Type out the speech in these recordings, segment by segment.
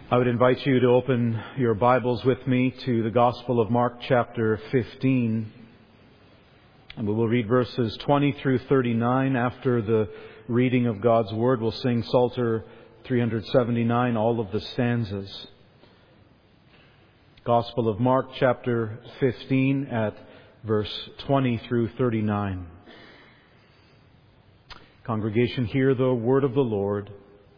I would invite you to open your Bibles with me to the Gospel of Mark chapter 15. And we will read verses 20 through 39. After the reading of God's Word, we'll sing Psalter 379, all of the stanzas. Gospel of Mark chapter 15 at verse 20 through 39. Congregation, hear the word of the Lord.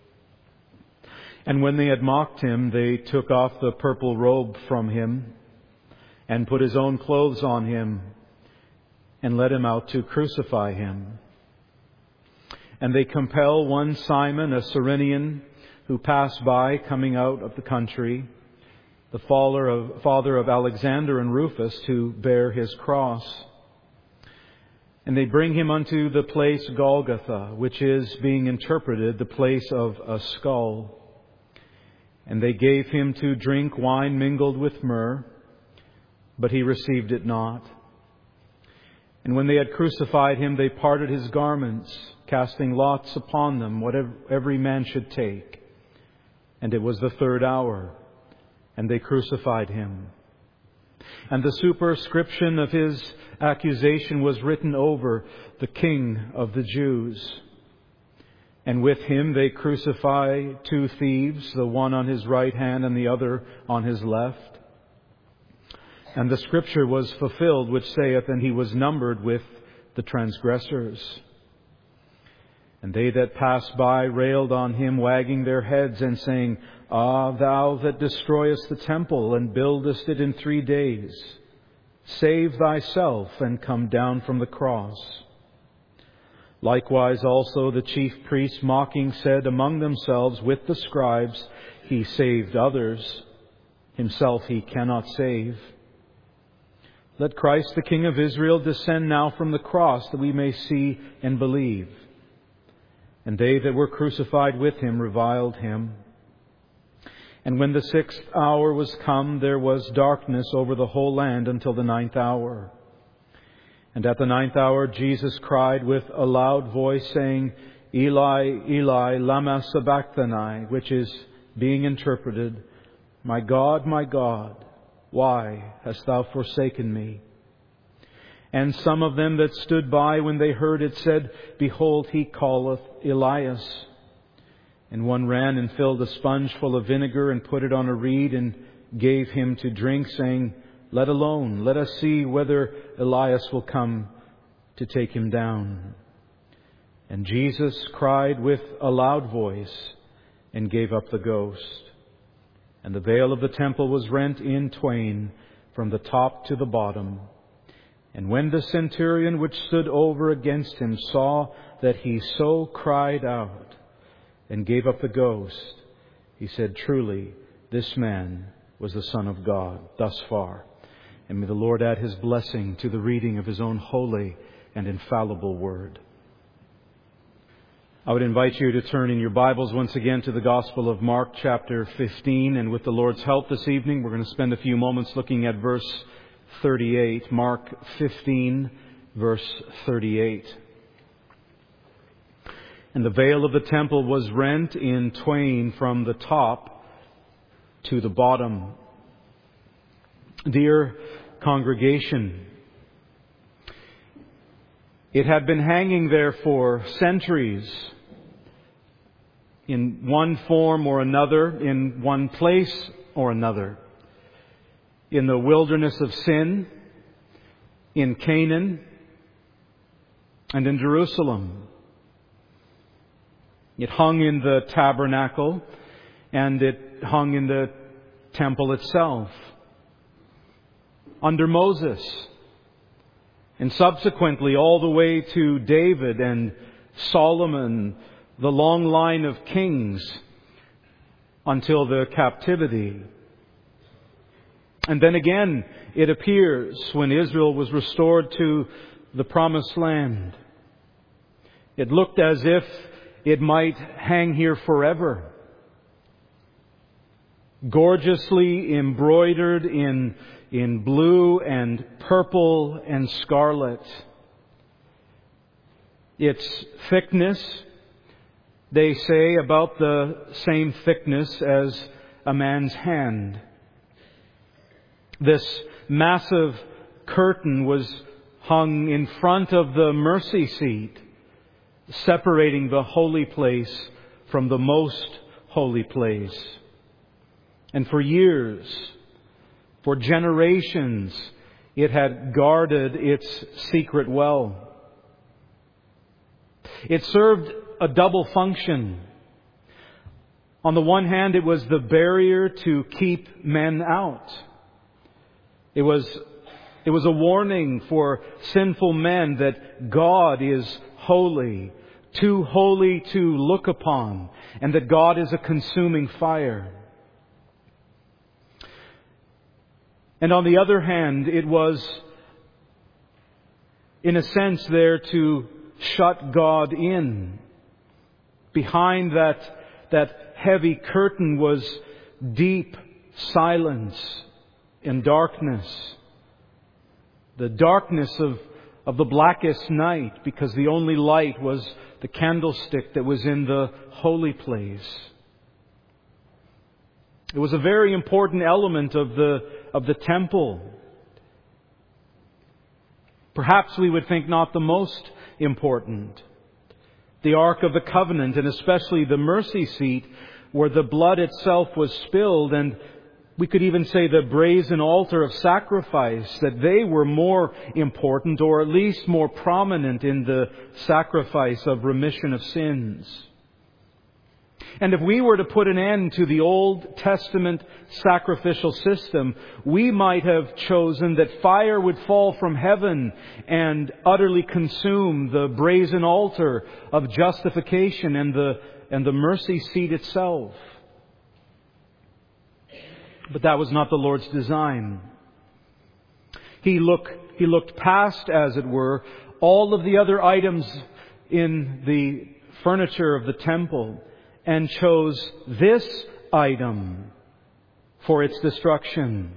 And when they had mocked him, they took off the purple robe from him and put his own clothes on him and led him out to crucify him. And they compel one Simon, a Cyrenian, who passed by coming out of the country, the father of Alexander and Rufus, to bear his cross. And they bring him unto the place Golgotha, which is, being interpreted, the place of a skull. And they gave him to drink wine mingled with myrrh, but he received it not. And when they had crucified him, they parted his garments, casting lots upon them, whatever every man should take. And it was the third hour, and they crucified him. And the superscription of his accusation was written over, the King of the Jews. And with him they crucify two thieves, the one on his right hand and the other on his left. And the scripture was fulfilled, which saith, and he was numbered with the transgressors. And they that passed by railed on him, wagging their heads and saying, Ah, thou that destroyest the temple and buildest it in 3 days, save thyself and come down from the cross. Likewise also the chief priests mocking said among themselves with the scribes, He saved others, himself he cannot save. Let Christ the King of Israel descend now from the cross, that we may see and believe. And they that were crucified with him reviled him. And when the 6th hour was come, there was darkness over the whole land until the 9th hour. And at the 9th hour Jesus cried with a loud voice, saying, Eli, Eli, lama sabachthani, which is, being interpreted, my God, why hast thou forsaken me? And some of them that stood by when they heard it said, Behold, he calleth Elias. And one ran and filled a sponge full of vinegar and put it on a reed and gave him to drink, saying, Let alone, let us see whether Elias will come to take him down. And Jesus cried with a loud voice and gave up the ghost. And the veil of the temple was rent in twain from the top to the bottom. And when the centurion which stood over against him saw that he so cried out and gave up the ghost, he said, Truly, this man was the Son of God. Thus far. And may the Lord add His blessing to the reading of His own holy and infallible Word. I would invite you to turn in your Bibles once again to the Gospel of Mark chapter 15. And with the Lord's help this evening, we're going to spend a few moments looking at verse 38. Mark 15, verse 38. And the veil of the temple was rent in twain from the top to the bottom. Dear congregation, it had been hanging there for centuries, in one form or another, in one place or another. In the wilderness of sin, in Canaan, and in Jerusalem. It hung in the tabernacle, and it hung in the temple itself. Under Moses, and subsequently all the way to David and Solomon, the long line of kings, until the captivity. And then again, it appears when Israel was restored to the promised land. It looked as if it might hang here forever. Gorgeously embroidered in blue and purple and scarlet. Its thickness, they say, about the same thickness as a man's hand. This massive curtain was hung in front of the mercy seat, separating the holy place from the most holy place. And for years, for generations, it had guarded its secret well. It served a double function. On the one hand, it was the barrier to keep men out. It was a warning for sinful men that God is holy, too holy to look upon, and that God is a consuming fire. And on the other hand, it was, in a sense, there to shut God in. Behind that heavy curtain was deep silence and darkness. The darkness of the blackest night, because the only light was the candlestick that was in the holy place. It was a very important element of the temple. Perhaps we would think not the most important. The Ark of the Covenant, and especially the mercy seat, where the blood itself was spilled, and we could even say the brazen altar of sacrifice, that they were more important, or at least more prominent in the sacrifice of remission of sins. And if we were to put an end to the Old Testament sacrificial system, we might have chosen that fire would fall from heaven and utterly consume the brazen altar of justification and the mercy seat itself. But that was not the Lord's design. He looked past, as it were, all of the other items in the furniture of the temple, and chose this item for its destruction.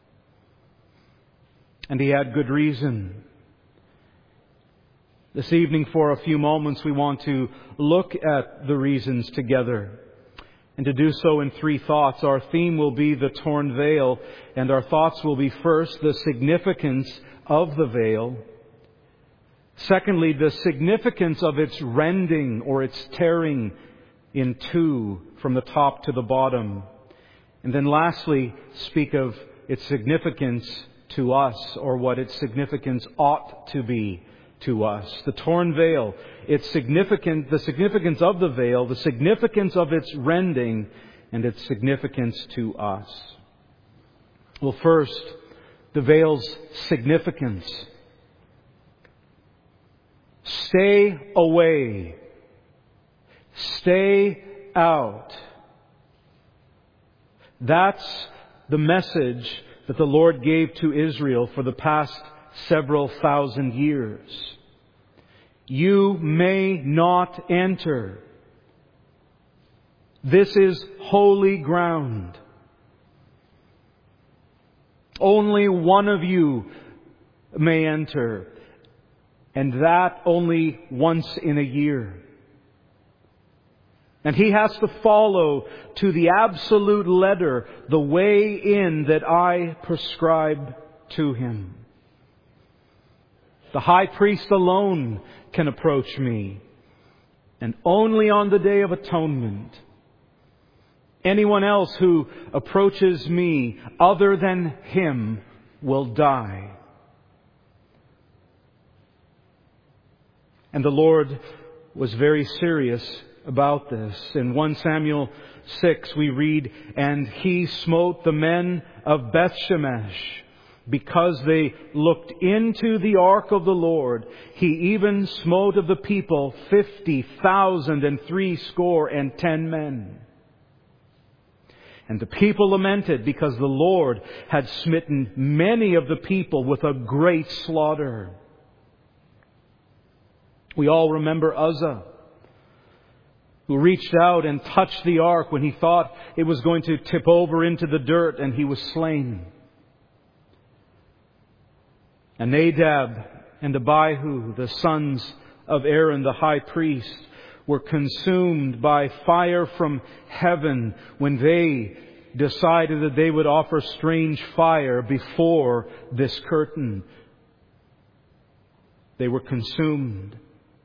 And He had good reason. This evening, for a few moments, we want to look at the reasons together. And to do so in three thoughts. Our theme will be the torn veil, and our thoughts will be first, the significance of the veil. Secondly, the significance of its rending or its tearing in two from the top to the bottom. And then lastly, speak of its significance to us, or what its significance ought to be to us. The torn veil, the significance of the veil, the significance of its rending, and its significance to us. Well, first, the veil's significance. Stay away. Stay out. That's the message that the Lord gave to Israel for the past several thousand years. You may not enter. This is holy ground. Only one of you may enter, and that only once in a year. And he has to follow to the absolute letter the way in that I prescribe to him. The high priest alone can approach me, and only on the Day of Atonement. Anyone else who approaches me other than him will die. And the Lord was very serious about this. In 1 Samuel 6 we read, "And he smote the men of Bethshemesh, because they looked into the ark of the Lord. He even smote of the people 50,010 men. And the people lamented, because the Lord had smitten many of the people with a great slaughter." We all remember Uzzah, who reached out and touched the ark when he thought it was going to tip over into the dirt, and he was slain. And Nadab and Abihu, the sons of Aaron, the high priest, were consumed by fire from heaven when they decided that they would offer strange fire before this curtain. They were consumed.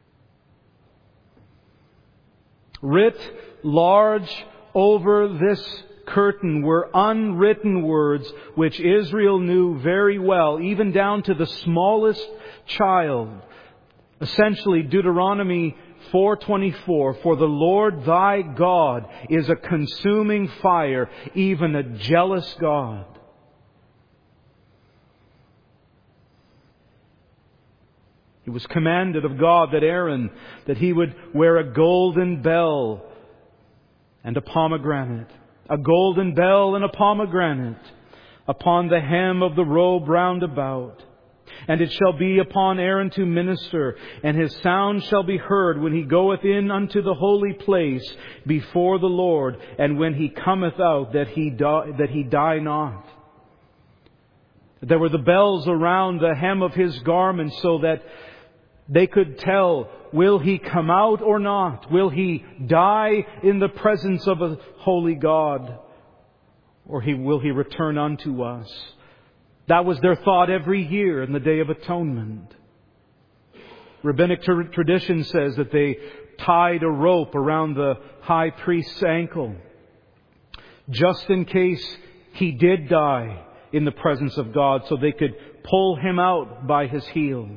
Writ large over this curtain were unwritten words which Israel knew very well, even down to the smallest child. Essentially, Deuteronomy 4:24, "For the Lord thy God is a consuming fire, even a jealous God." It was commanded of God that Aaron, that he would wear a golden bell and a pomegranate. A golden bell and a pomegranate upon the hem of the robe round about. And it shall be upon Aaron to minister, and his sound shall be heard when he goeth in unto the holy place before the Lord, and when he cometh out, that he die not. There were the bells around the hem of his garment, so that they could tell, will he come out or not? Will he die in the presence of a holy God? Or will he return unto us? That was their thought every year in the Day of Atonement. Rabbinic tradition says that they tied a rope around the high priest's ankle, just in case he did die in the presence of God, so they could pull him out by his heel.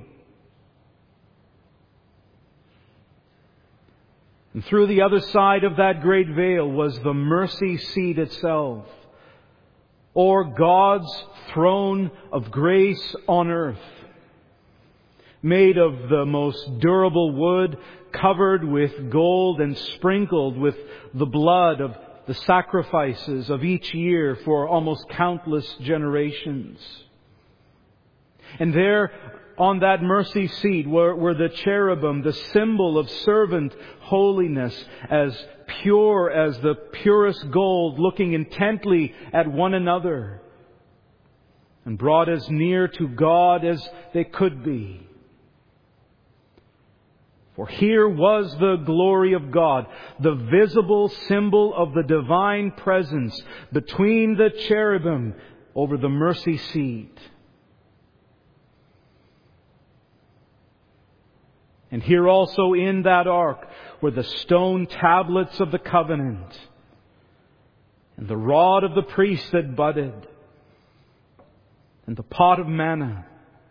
And through the other side of that great veil was the mercy seat itself, or God's throne of grace on earth, made of the most durable wood, covered with gold and sprinkled with the blood of the sacrifices of each year for almost countless generations. And there on that mercy seat were the cherubim, the symbol of servant holiness, as pure as the purest gold, looking intently at one another and brought as near to God as they could be. For here was the glory of God, the visible symbol of the divine presence between the cherubim over the mercy seat. And here also in that ark were the stone tablets of the covenant, and the rod of the priest that budded, and the pot of manna.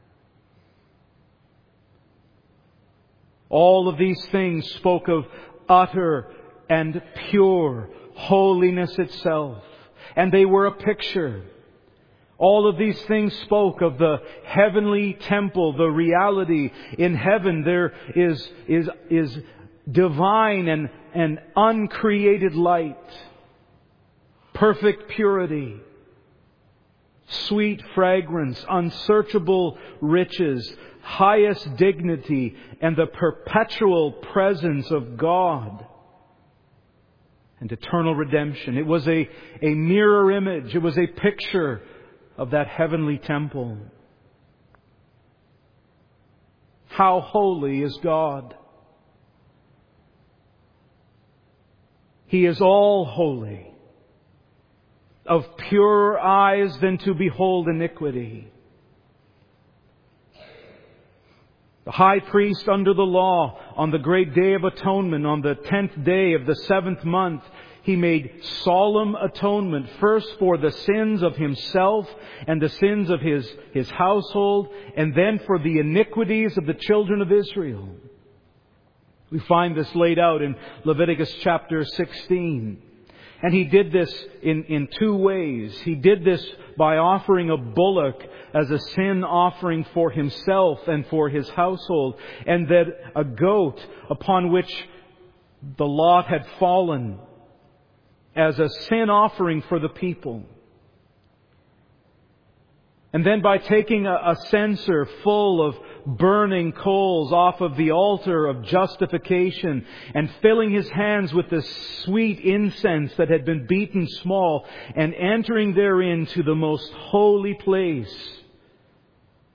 All of these things spoke of utter and pure holiness itself, and they were a picture. All of these things spoke of the heavenly temple, the reality. In heaven there is divine and uncreated light, perfect purity, sweet fragrance, unsearchable riches, highest dignity, and the perpetual presence of God and eternal redemption. It was a mirror image. It was a picture of that heavenly temple. How holy is God! He is all holy, of purer eyes than to behold iniquity. The high priest under the law, on the great Day of Atonement, on the 10th day of the 7th month, he made solemn atonement, first for the sins of himself and the sins of his household, and then for the iniquities of the children of Israel. We find this laid out in Leviticus chapter 16. And he did this in two ways. He did this by offering a bullock as a sin offering for himself and for his household, and that a goat upon which the lot had fallen as a sin offering for the people. And then by taking a censer full of burning coals off of the altar of justification and filling his hands with the sweet incense that had been beaten small and entering therein to the most holy place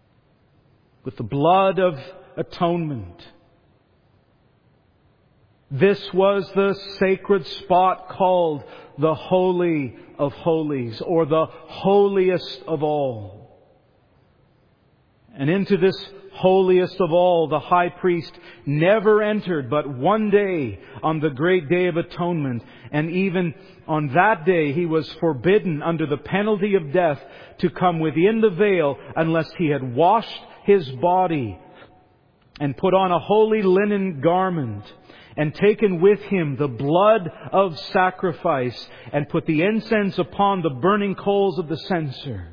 with the blood of atonement. This was the sacred spot called the Holy of Holies, or the holiest of all. And into this holiest of all, the high priest never entered but one day, on the great day of atonement. And even on that day, he was forbidden under the penalty of death to come within the veil unless he had washed his body and put on a holy linen garment and taken with him the blood of sacrifice and put the incense upon the burning coals of the censer.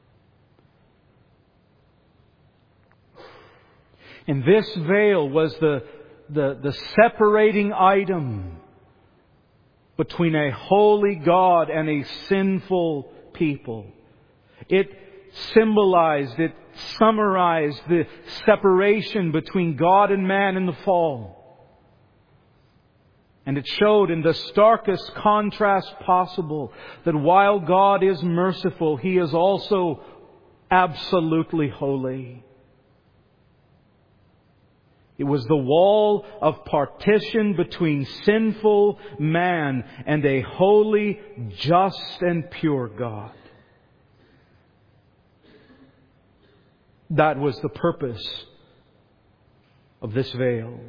And this veil was the separating item between a holy God and a sinful people. It symbolized, it summarized the separation between God and man in the fall. And it showed in the starkest contrast possible that while God is merciful, He is also absolutely holy. It was the wall of partition between sinful man and a holy, just, and pure God. That was the purpose of this veil.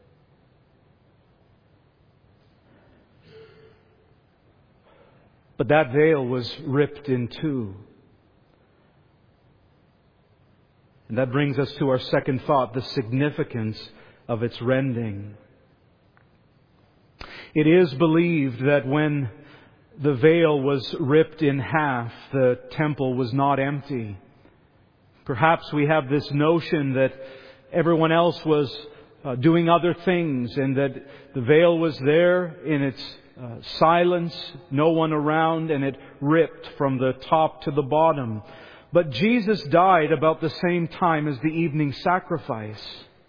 But that veil was ripped in two. And that brings us to our second thought, the significance of its rending. It is believed that when the veil was ripped in half, the temple was not empty. Perhaps we have this notion that everyone else was doing other things and that the veil was there in its silence, no one around, and it ripped from the top to the bottom. But Jesus died about the same time as the evening sacrifice.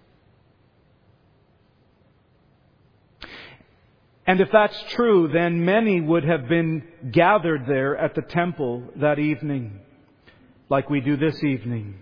And if that's true, then many would have been gathered there at the temple that evening, like we do this evening.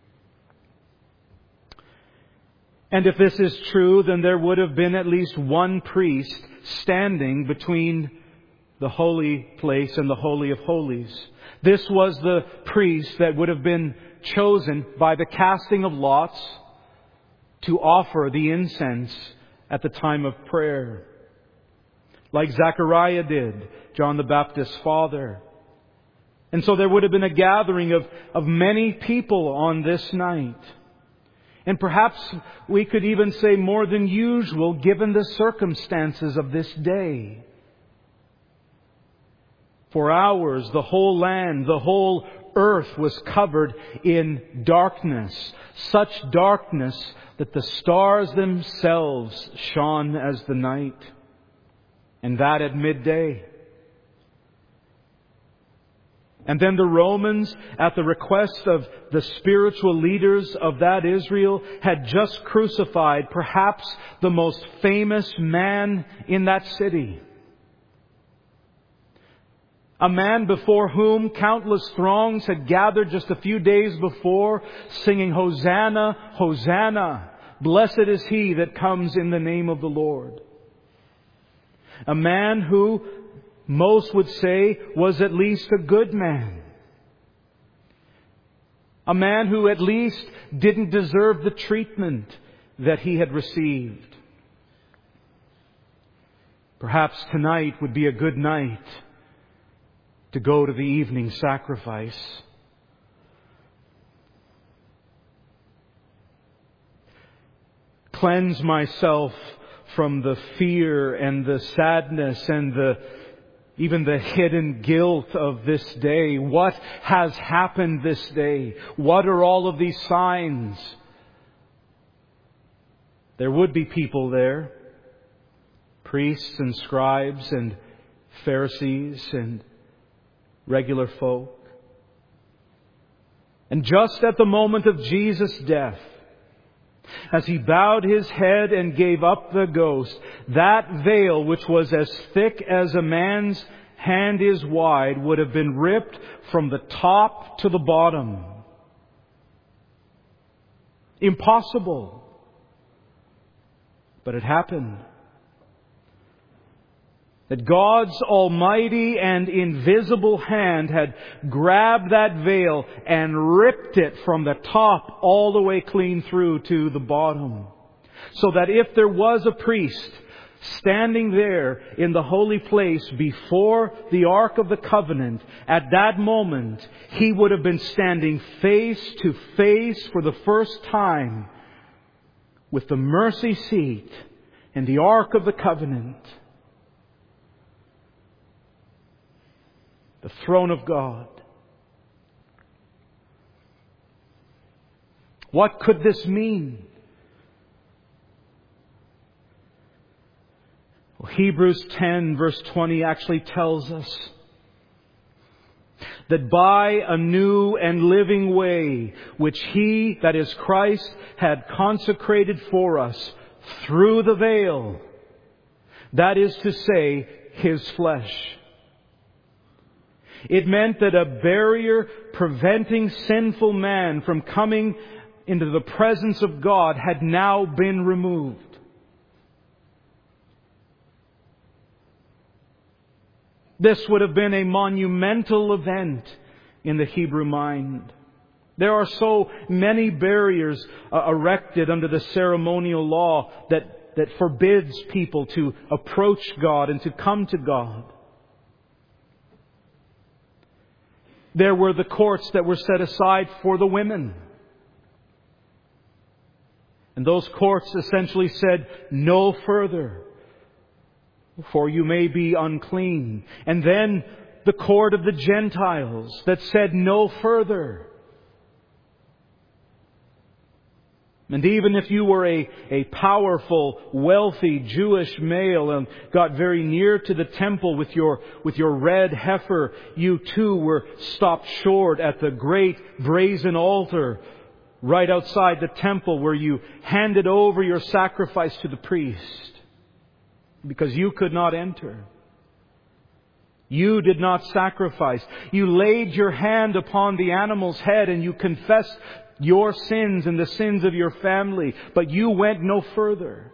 And if this is true, then there would have been at least one priest standing between the holy place and the Holy of Holies. This was the priest that would have been chosen by the casting of lots to offer the incense at the time of prayer, like Zechariah did, John the Baptist's father. And so there would have been a gathering of many people on this night. And perhaps we could even say more than usual, given the circumstances of this day. For hours, the whole land, the whole earth was covered in darkness. Such darkness that the stars themselves shone as the night. And that at midday. And then the Romans, at the request of the spiritual leaders of that Israel, had just crucified perhaps the most famous man in that city. A man before whom countless throngs had gathered just a few days before, singing, "Hosanna, Hosanna, blessed is he that comes in the name of the Lord." A man who, most would say, was at least a good man. A man who at least didn't deserve the treatment that he had received. Perhaps tonight would be a good night to go to the evening sacrifice. Cleanse myself from the fear and the sadness and even the hidden guilt of this day. What has happened this day? What are all of these signs? There would be people there, priests and scribes and Pharisees and regular folk. And just at the moment of Jesus' death, as He bowed His head and gave up the ghost, that veil, which was as thick as a man's hand is wide, would have been ripped from the top to the bottom. Impossible. But it happened. That God's almighty and invisible hand had grabbed that veil and ripped it from the top all the way clean through to the bottom. So that if there was a priest standing there in the holy place before the Ark of the Covenant, at that moment, he would have been standing face to face for the first time with the mercy seat and the Ark of the Covenant, the throne of God. What could this mean? Well, Hebrews 10 verse 20 actually tells us that by a new and living way, which He, that is Christ, had consecrated for us through the veil, that is to say, His flesh. It meant that a barrier preventing sinful man from coming into the presence of God had now been removed. This would have been a monumental event in the Hebrew mind. There are so many barriers erected under the ceremonial law that forbids people to approach God and to come to God. There were the courts that were set aside for the women. And those courts essentially said, no further, for you may be unclean. And then the court of the Gentiles that said, no further. And even if you were a powerful, wealthy Jewish male and got very near to the temple with your red heifer, you too were stopped short at the great brazen altar right outside the temple where you handed over your sacrifice to the priest because you could not enter. You did not sacrifice. You laid your hand upon the animal's head and you confessed your sins and the sins of your family, but you went no further.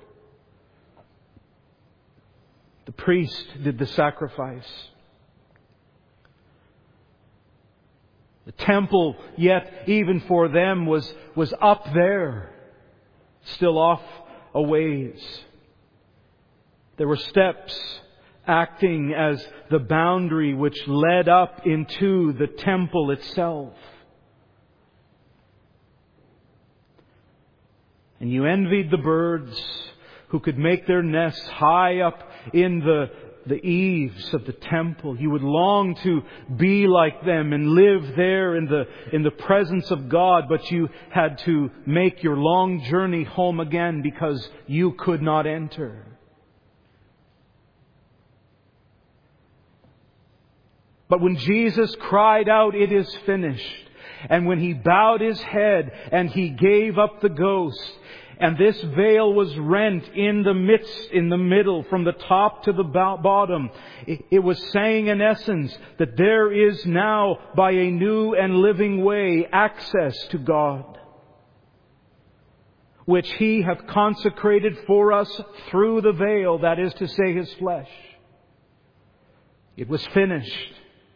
The priest did the sacrifice. The temple, yet even for them, was up there, still off a ways. There were steps acting as the boundary which led up into the temple itself. And you envied the birds who could make their nests high up in the eaves of the temple. You would long to be like them and live there in the presence of God, but you had to make your long journey home again because you could not enter. But when Jesus cried out, "It is finished," and when He bowed His head and He gave up the ghost, and this veil was rent in the midst, in the middle, from the top to the bottom, it was saying in essence that there is now, by a new and living way, access to God, which He hath consecrated for us through the veil, that is to say, His flesh. It was finished.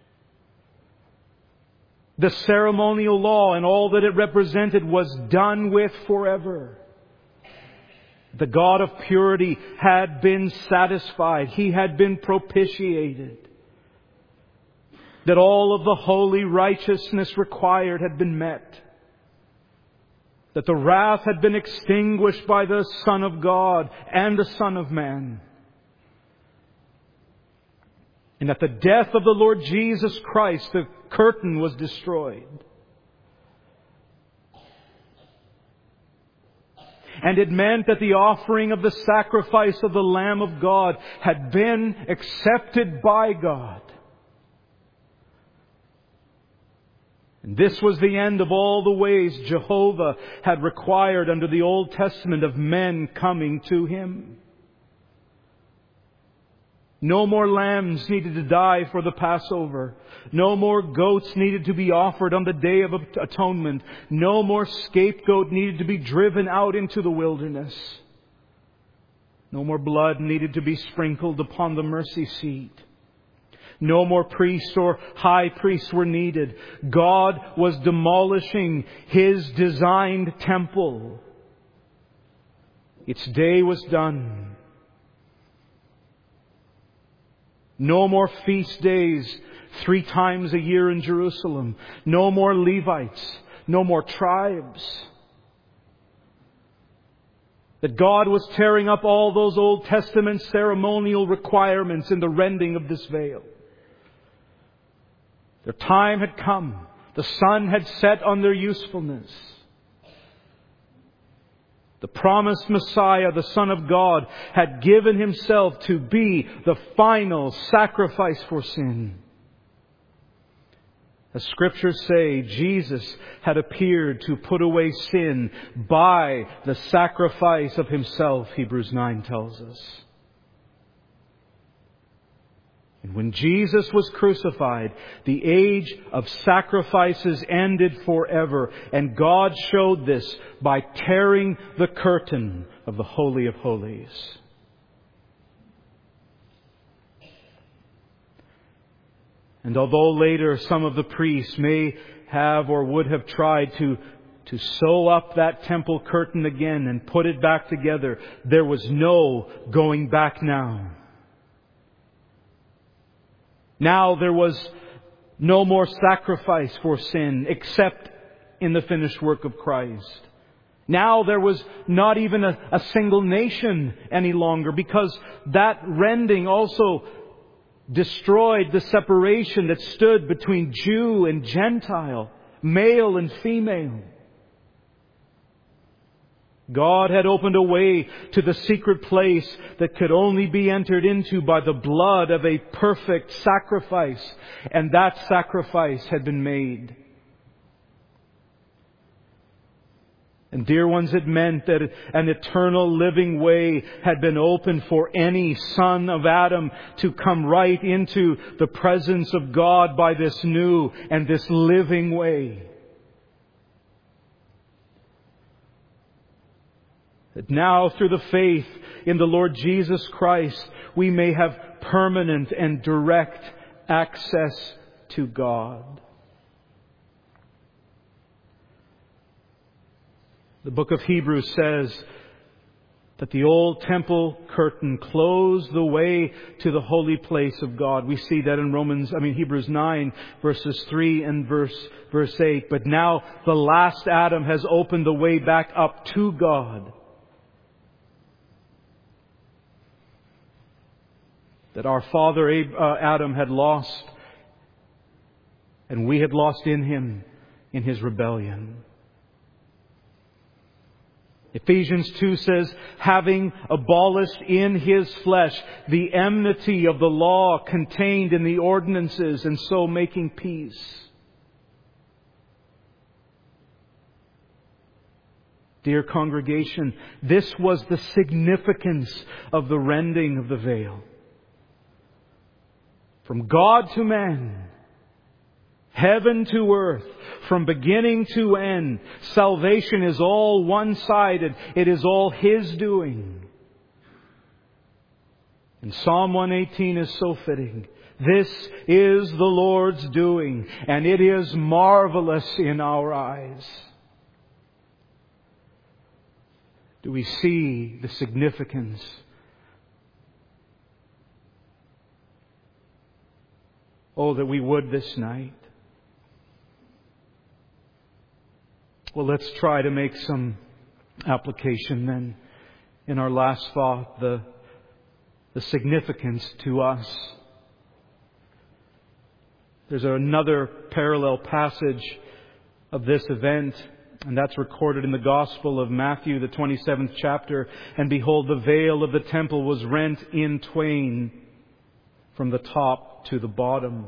The ceremonial law and all that it represented was done with forever. The God of purity had been satisfied. He had been propitiated. That all of the holy righteousness required had been met. That the wrath had been extinguished by the Son of God and the Son of Man. And at the death of the Lord Jesus Christ, the curtain was destroyed. And it meant that the offering of the sacrifice of the Lamb of God had been accepted by God. And this was the end of all the ways Jehovah had required under the Old Testament of men coming to Him. No more lambs needed to die for the Passover. No more goats needed to be offered on the Day of Atonement. No more scapegoat needed to be driven out into the wilderness. No more blood needed to be sprinkled upon the mercy seat. No more priests or high priests were needed. God was demolishing His designed temple. Its day was done. No more feast days 3 times a year in Jerusalem. No more Levites. No more tribes. That God was tearing up all those Old Testament ceremonial requirements in the rending of this veil. Their time had come. The sun had set on their usefulness. The promised Messiah, the Son of God, had given Himself to be the final sacrifice for sin. As Scriptures say, Jesus had appeared to put away sin by the sacrifice of Himself, Hebrews 9 tells us. And when Jesus was crucified, the age of sacrifices ended forever. And God showed this by tearing the curtain of the Holy of Holies. And although later some of the priests may have or would have tried to sew up that temple curtain again and put it back together, there was no going back now. Now there was no more sacrifice for sin except in the finished work of Christ. Now there was not even a single nation any longer, because that rending also destroyed the separation that stood between Jew and Gentile, male and female. God had opened a way to the secret place that could only be entered into by the blood of a perfect sacrifice. And that sacrifice had been made. And dear ones, it meant that an eternal living way had been opened for any son of Adam to come right into the presence of God by this new and this living way. That now, through the faith in the Lord Jesus Christ, we may have permanent and direct access to God. The book of Hebrews says that the old temple curtain closed the way to the holy place of God. We see that in Hebrews 9, verses 3 and verse 8. But now the last Adam has opened the way back up to God. That our father Adam had lost, and we had lost in him in his rebellion. Ephesians 2 says, having abolished in His flesh the enmity of the law contained in the ordinances, and so making peace. Dear congregation, this was the significance of the rending of the veil. From God to man, heaven to earth, from beginning to end, salvation is all one-sided. It is all His doing. And Psalm 118 is so fitting. This is the Lord's doing, and it is marvelous in our eyes. Do we see the significance? Oh, that we would this night. Well, let's try to make some application then in our last thought, the significance to us. There's another parallel passage of this event, and that's recorded in the Gospel of Matthew, the 27th chapter. And behold, the veil of the temple was rent in twain from the top to the bottom.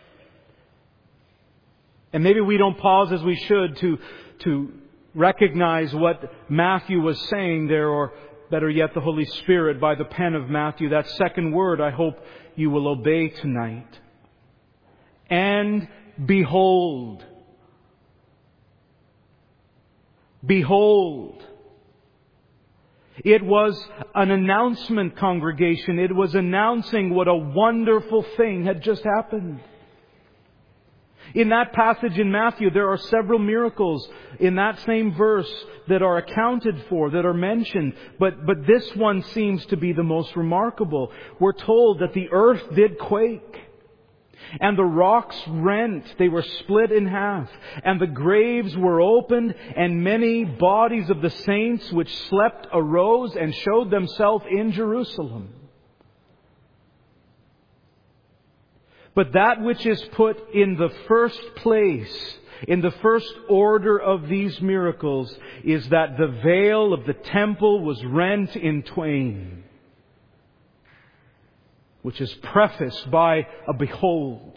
And maybe we don't pause as we should to recognize what Matthew was saying there, or better yet, the Holy Spirit by the pen of Matthew. That second word I hope you will obey tonight. And behold. Behold. It was an announcement congregation. It was announcing what a wonderful thing had just happened. In that passage in Matthew, there are several miracles in that same verse that are accounted for, that are mentioned. But this one seems to be the most remarkable. We're told that the earth did quake, and the rocks rent. They were split in half, and the graves were opened, and many bodies of the saints which slept arose and showed themselves in Jerusalem. But that which is put in the first place, in the first order of these miracles, is that the veil of the temple was rent in twain, which is prefaced by a behold.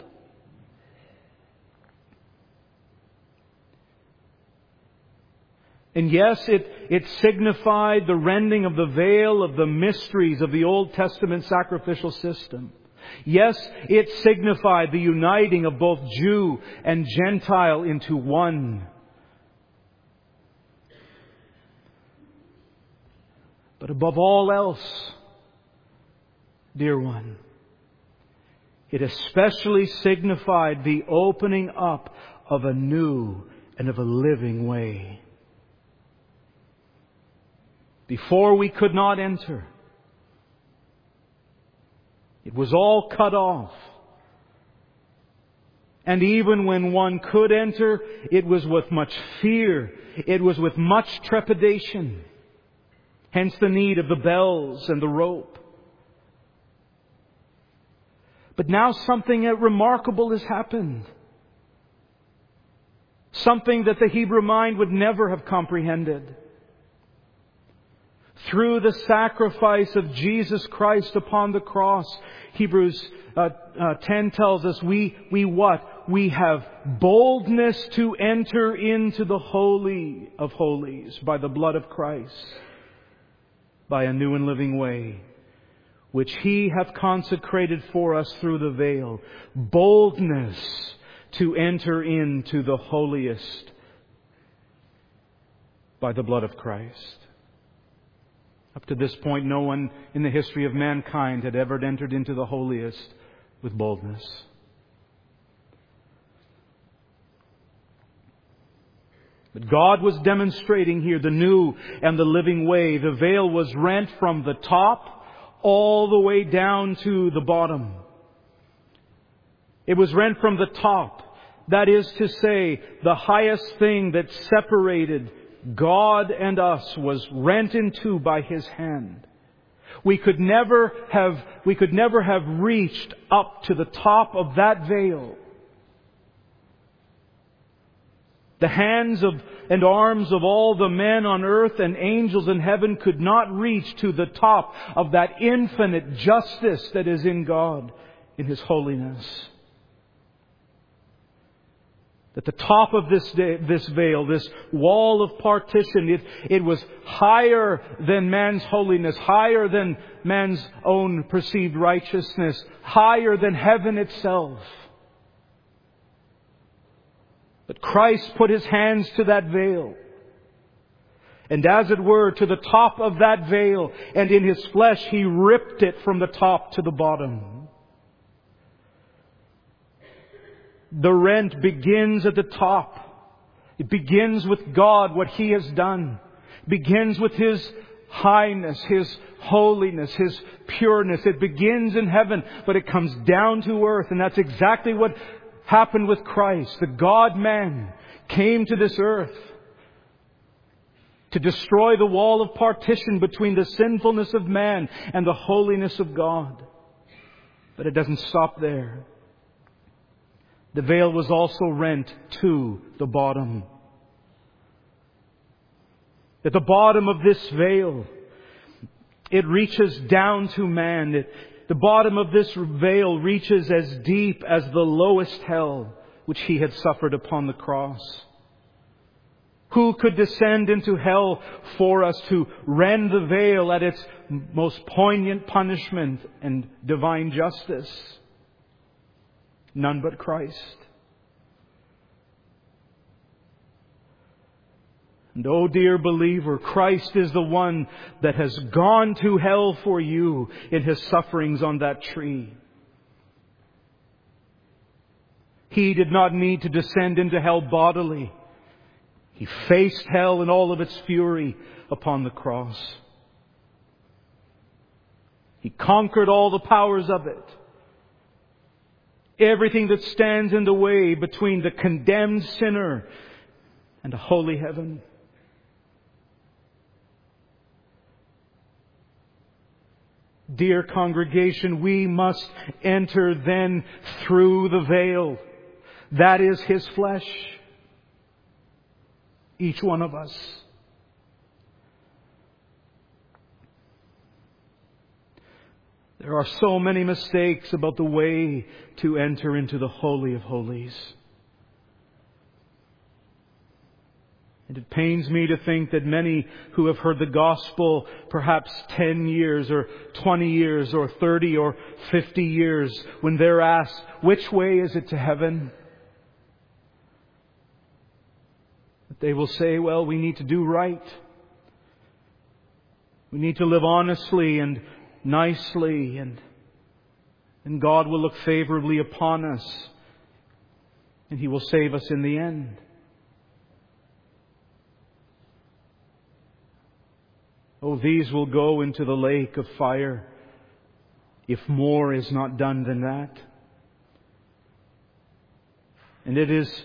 And yes, it signified the rending of the veil of the mysteries of the Old Testament sacrificial system. Yes, it signified the uniting of both Jew and Gentile into one. But above all else, dear one, it especially signified the opening up of a new and of a living way. Before we could not enter. It was all cut off. And even when one could enter, it was with much fear. It was with much trepidation. Hence the need of the bells and the rope. But now something remarkable has happened. Something that the Hebrew mind would never have comprehended. Through the sacrifice of Jesus Christ upon the cross, Hebrews 10 tells us we what? We have boldness to enter into the Holy of Holies by the blood of Christ, by a new and living way, which He hath consecrated for us through the veil. Boldness to enter into the holiest by the blood of Christ. Up to this point, no one in the history of mankind had ever entered into the holiest with boldness. But God was demonstrating here the new and the living way. The veil was rent from the top all the way down to the bottom. It was rent from the top. That is to say, the highest thing that separated God and us was rent in two by His hand. We could never have reached up to the top of that veil. The hands and arms of all the men on earth and angels in heaven could not reach to the top of that infinite justice that is in God, in His holiness. At the top of this veil, this wall of partition, it was higher than man's holiness, higher than man's own perceived righteousness, higher than heaven itself. But Christ put His hands to that veil, and as it were, to the top of that veil, and in His flesh He ripped it from the top to the bottom. The rent begins at the top. It begins with God, what He has done. It begins with His highness, His holiness, His pureness. It begins in heaven, but it comes down to earth. And that's exactly what happened with Christ. The God-man came to this earth to destroy the wall of partition between the sinfulness of man and the holiness of God. But it doesn't stop there. The veil was also rent to the bottom. At the bottom of this veil, it reaches down to man. The bottom of this veil reaches as deep as the lowest hell, which He had suffered upon the cross. Who could descend into hell for us to rend the veil at its most poignant punishment and divine justice? None but Christ. And oh dear believer, Christ is the one that has gone to hell for you in His sufferings on that tree. He did not need to descend into hell bodily. He faced hell in all of its fury upon the cross. He conquered all the powers of it. Everything that stands in the way between the condemned sinner and a holy heaven. Dear congregation, we must enter then through the veil. That is His flesh. Each one of us. There are so many mistakes about the way to enter into the Holy of Holies. And it pains me to think that many who have heard the gospel perhaps 10 years or 20 years or 30 or 50 years, when they're asked, which way is it to heaven? They will say, well, we need to do right. We need to live honestly and nicely, and God will look favorably upon us, and He will save us in the end. Oh, these will go into the lake of fire if more is not done than that. And it is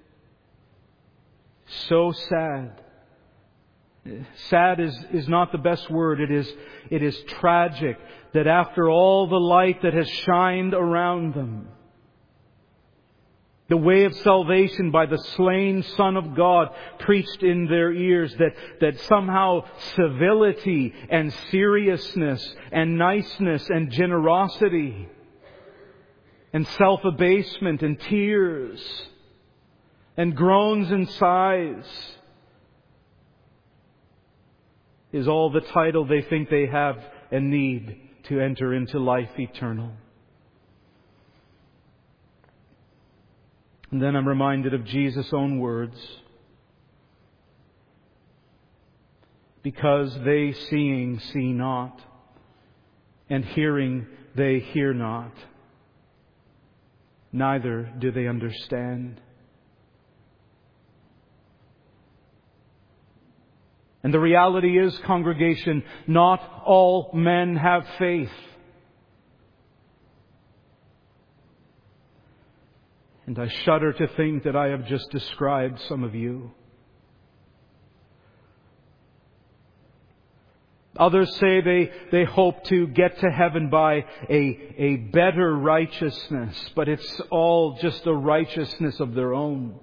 so sad. Sad is not the best word. It is tragic that after all the light that has shined around them, the way of salvation by the slain Son of God preached in their ears, that somehow civility and seriousness and niceness and generosity and self-abasement and tears and groans and sighs is all the title they think they have and need to enter into life eternal. And then I'm reminded of Jesus' own words. Because they seeing see not, and hearing they hear not, neither do they understand. And the reality is, congregation, not all men have faith. And I shudder to think that I have just described some of you. Others say they hope to get to heaven by a better righteousness, but it's all just a righteousness of their own.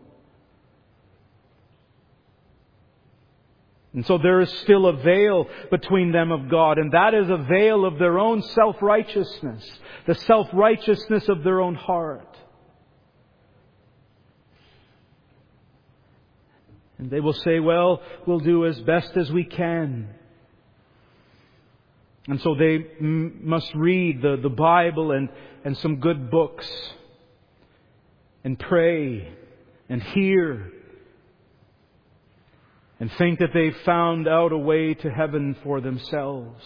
And so there is still a veil between them of God, and that is a veil of their own self-righteousness, the self-righteousness of their own heart. And they will say, well, we'll do as best as we can. And so they must read the Bible and some good books, and pray and hear, and think that they've found out a way to heaven for themselves.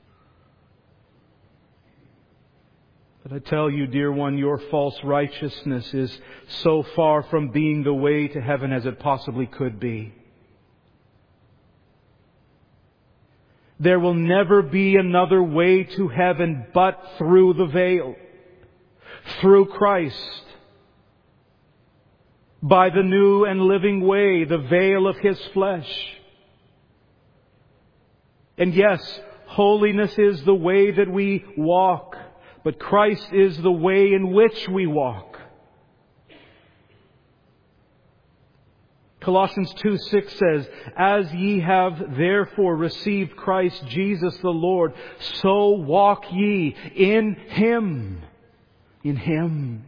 But I tell you, dear one, your false righteousness is so far from being the way to heaven as it possibly could be. There will never be another way to heaven but through the veil, through Christ, by the new and living way, the veil of His flesh. And yes, holiness is the way that we walk, but Christ is the way in which we walk. Colossians 2:6 says, as ye have therefore received Christ Jesus the Lord, so walk ye in Him. In Him.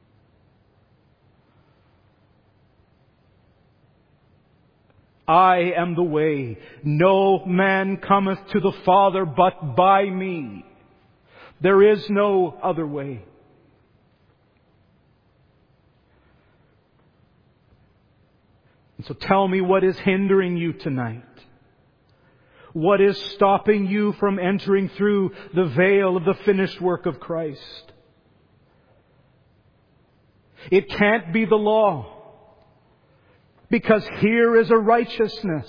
I am the way. No man cometh to the Father but by me. There is no other way. So tell me, what is hindering you tonight? What is stopping you from entering through the veil of the finished work of Christ? It can't be the law, because here is a righteousness.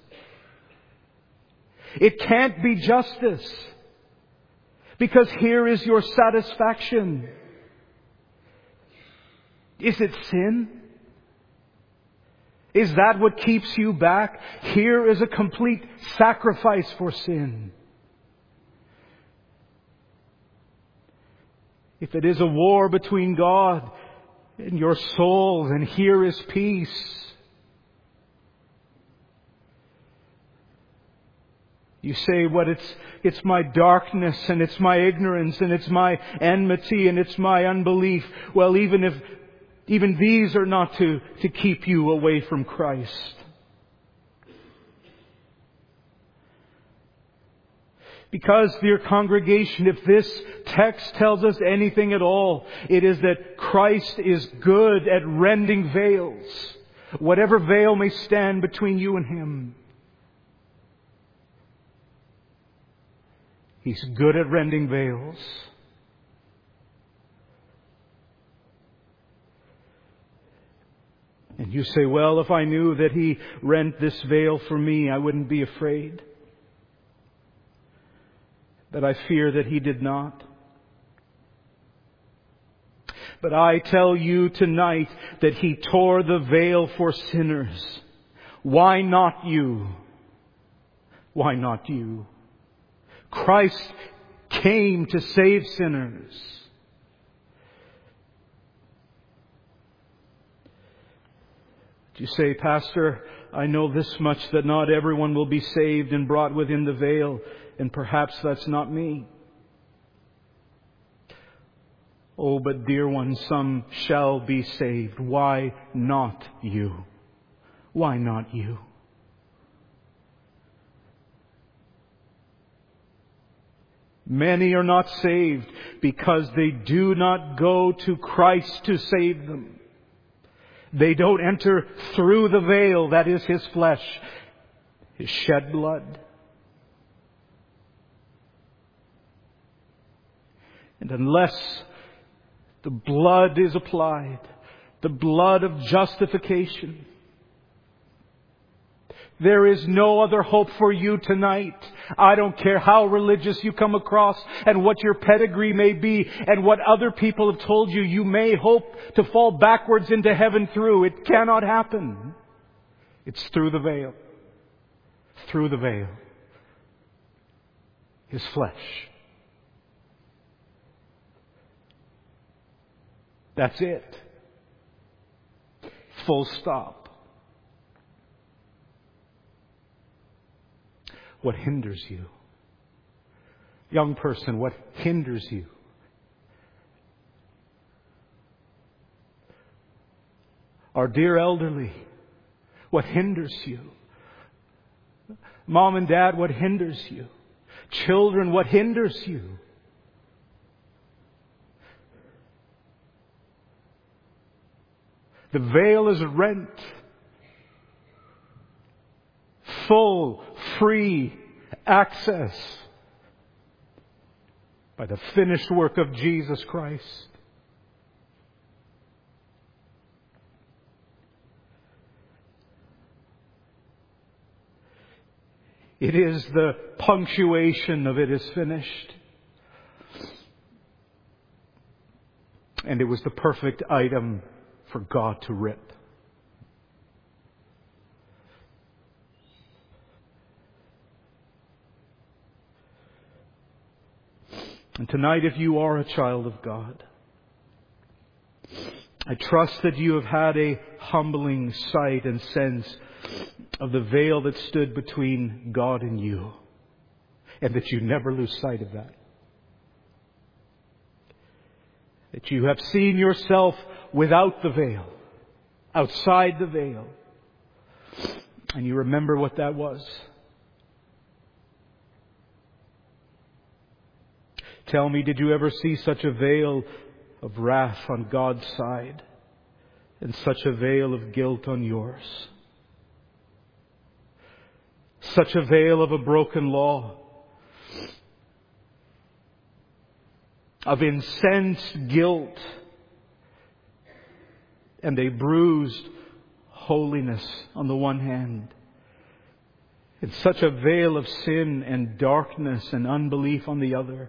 It can't be justice, because here is your satisfaction. Is it sin? Is that what keeps you back? Here is a complete sacrifice for sin. If it is a war between God and your soul, then here is peace. You say, it's my darkness, and it's my ignorance, and it's my enmity, and it's my unbelief. Well, even these are not to keep you away from Christ. Because, dear congregation, if this text tells us anything at all, it is that Christ is good at rending veils, whatever veil may stand between you and Him. He's good at rending veils. And you say, well, if I knew that He rent this veil for me, I wouldn't be afraid. But I fear that He did not. But I tell you tonight that He tore the veil for sinners. Why not you? Why not you? Christ came to save sinners. You say, Pastor, I know this much, that not everyone will be saved and brought within the veil, and perhaps that's not me. Oh, but dear one, some shall be saved. Why not you? Why not you? Many are not saved because they do not go to Christ to save them. They don't enter through the veil, that is His flesh, His shed blood. And unless the blood is applied, the blood of justification, there is no other hope for you tonight. I don't care how religious you come across and what your pedigree may be and what other people have told you. You may hope to fall backwards into heaven through. It cannot happen. It's through the veil. Through the veil. His flesh. That's it. Full stop. What hinders you? Young person, what hinders you? Our dear elderly, what hinders you? Mom and Dad, what hinders you? Children, what hinders you? The veil is rent. Full, free access by the finished work of Jesus Christ. It is the punctuation of "it is finished." And it was the perfect item for God to rip. And tonight, if you are a child of God, I trust that you have had a humbling sight and sense of the veil that stood between God and you, and that you never lose sight of that. That you have seen yourself without the veil, outside the veil, and you remember what that was. Tell me, did you ever see such a veil of wrath on God's side and such a veil of guilt on yours? such a veil of a broken law, of incensed guilt, and a bruised holiness on the one hand. It's such a veil of sin and darkness and unbelief on the other.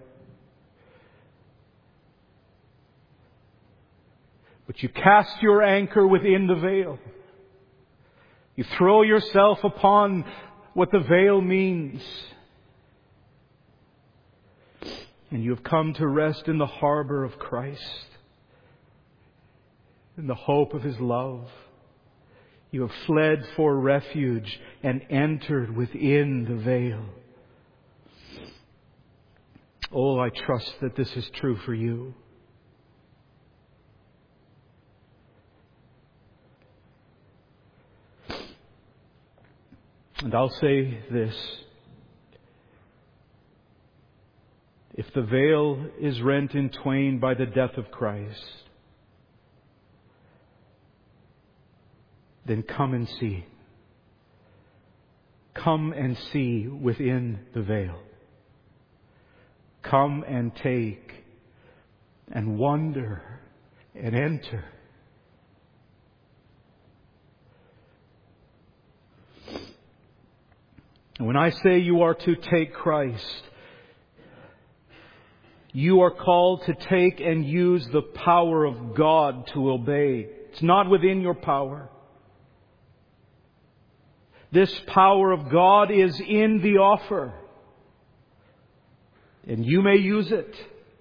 But you cast your anchor within the veil. You throw yourself upon what the veil means. And you have come to rest in the harbor of Christ, in the hope of His love. You have fled for refuge and entered within the veil. Oh, I trust that this is true for you. And I'll say this. If the veil is rent in twain by the death of Christ, then come and see. Come and see within the veil. Come and take and wonder and enter. And when I say you are to take Christ, you are called to take and use the power of God to obey. It's not within your power. This power of God is in the offer, and you may use it.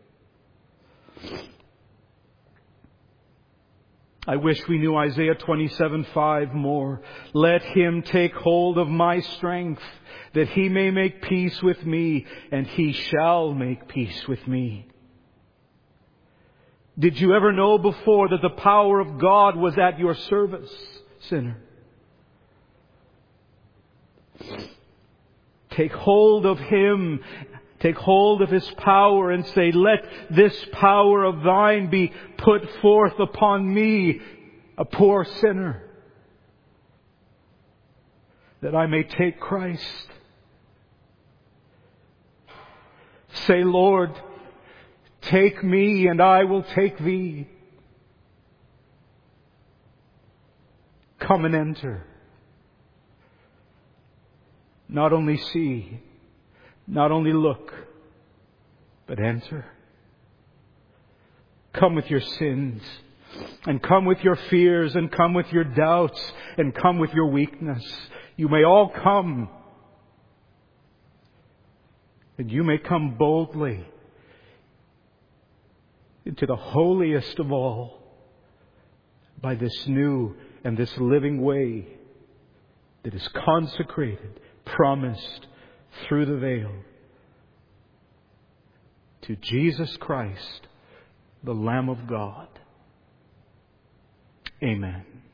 I wish we knew Isaiah 27:5 more. Let him take hold of my strength, that he may make peace with me, and he shall make peace with me. Did you ever know before that the power of God was at your service, sinner? Take hold of Him. Take hold of His power and say, let this power of thine be put forth upon me, a poor sinner, that I may take Christ. Say, Lord, take me and I will take thee. Come and enter. Not only see, not only look, but enter. Come with your sins, and come with your fears, and come with your doubts, and come with your weakness. You may all come, and you may come boldly into the holiest of all by this new and this living way that is consecrated, promised through the veil to Jesus Christ, the Lamb of God. Amen.